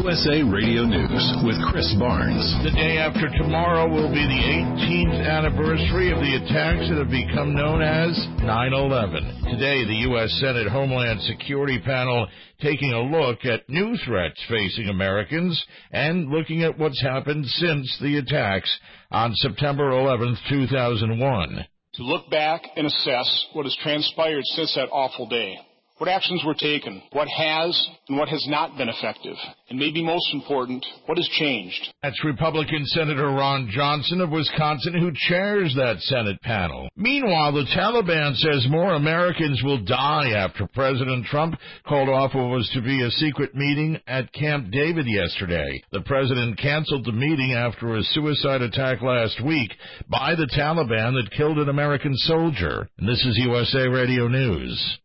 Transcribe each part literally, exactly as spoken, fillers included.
U S A Radio News with Chris Barnes. The day after tomorrow will be the eighteenth anniversary of the attacks that have become known as nine eleven. Today, the U S Senate Homeland Security panel taking a look at new threats facing Americans and looking at what's happened since the attacks on September eleventh, two thousand one. To look back and assess what has transpired since that awful day. What actions were taken, what has and what has not been effective, and maybe most important, what has changed. That's Republican Senator Ron Johnson of Wisconsin, who chairs that Senate panel. Meanwhile, the Taliban says more Americans will die after President Trump called off what was to be a secret meeting at Camp David yesterday. The president canceled the meeting after a suicide attack last week by the Taliban that killed an American soldier. And this is U S A Radio News.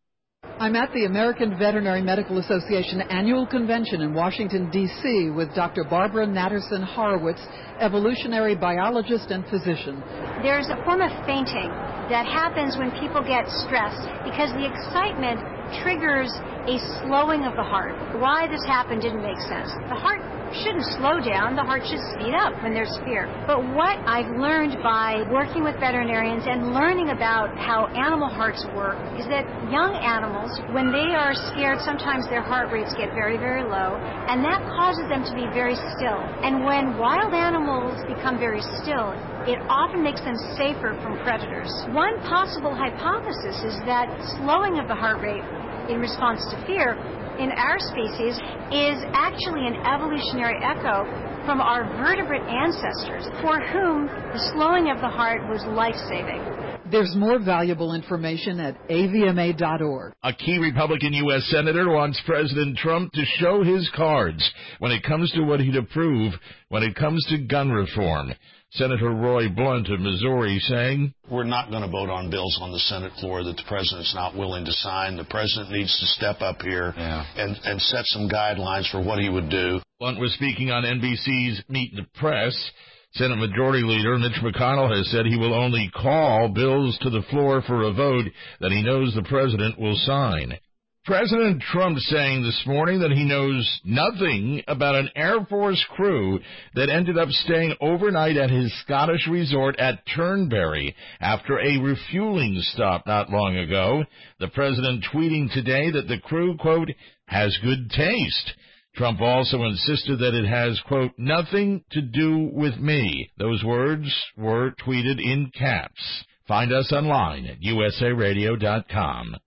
I'm at the American Veterinary Medical Association annual convention in Washington, D C with Doctor Barbara Natterson Horowitz, evolutionary biologist and physician. There's a form of fainting that happens when people get stressed because the excitement triggers a slowing of the heart. Why this happened didn't make sense. The heart shouldn't slow down. The heart should speed up when there's fear. But what I've learned by working with veterinarians and learning about how animal hearts work is that young animals, when they are scared, sometimes their heart rates get very, very low, and that causes them to be very still. And when wild animals become very still, it often makes them safer from predators. One possible hypothesis is that slowing of the heart rate in response to fear in our species is actually an evolutionary echo from our vertebrate ancestors for whom the slowing of the heart was life-saving. There's more valuable information at A V M A dot org. A key Republican U S Senator wants President Trump to show his cards when it comes to what he'd approve when it comes to gun reform. Senator Roy Blunt of Missouri saying, "We're not going to vote on bills on the Senate floor that the president's not willing to sign. The president needs to step up here yeah. and, and set some guidelines for what he would do." Blunt was speaking on N B C's Meet the Press. Senate Majority Leader Mitch McConnell has said he will only call bills to the floor for a vote that he knows the president will sign. President Trump saying this morning that he knows nothing about an Air Force crew that ended up staying overnight at his Scottish resort at Turnberry after a refueling stop not long ago. The president tweeting today that the crew, quote, has good taste. Trump also insisted that it has, quote, nothing to do with me. Those words were tweeted in caps. Find us online at U S A radio dot com.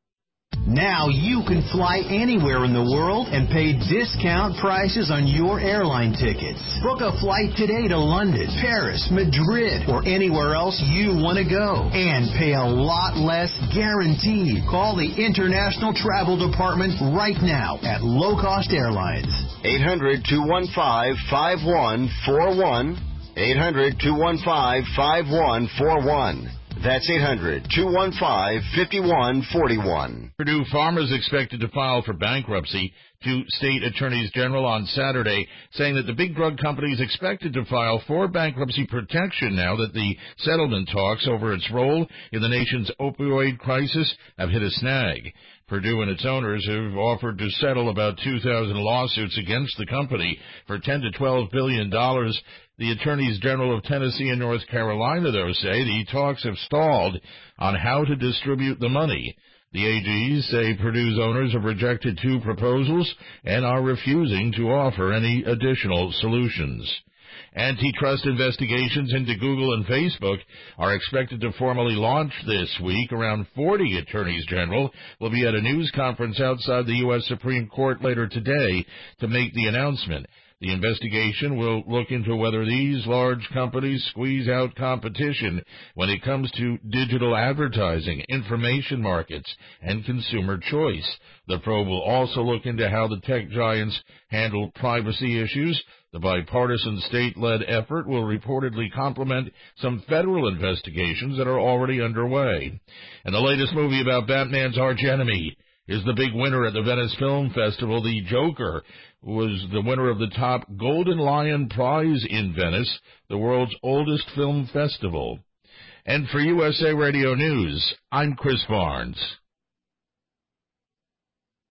Now you can fly anywhere in the world and pay discount prices on your airline tickets. Book a flight today to London, Paris, Madrid, or anywhere else you want to go. And pay a lot less guaranteed. Call the International Travel Department right now at Low Cost Airlines. eight hundred, two one five, five one four one. eight hundred, two one five, five one four one. That's eight hundred, two one five, five one four one. Purdue Pharma is expected to file for bankruptcy to state attorneys general on Saturday, saying that the big drug company is expected to file for bankruptcy protection now that the settlement talks over its role in the nation's opioid crisis have hit a snag. Purdue and its owners have offered to settle about two thousand lawsuits against the company for ten to twelve billion dollars. The attorneys general of Tennessee and North Carolina, though, say the talks have stalled on how to distribute the money. The A Gs say Purdue's owners have rejected two proposals and are refusing to offer any additional solutions. Antitrust investigations into Google and Facebook are expected to formally launch this week. Around forty attorneys general will be at a news conference outside the U S Supreme Court later today to make the announcement. The investigation will look into whether these large companies squeeze out competition when it comes to digital advertising, information markets, and consumer choice. The probe will also look into how the tech giants handle privacy issues. The bipartisan state-led effort will reportedly complement some federal investigations that are already underway. And the latest movie about Batman's archenemy is the big winner at the Venice Film Festival. The Joker was the winner of the top Golden Lion Prize in Venice, the world's oldest film festival. And for U S A Radio News, I'm Chris Barnes.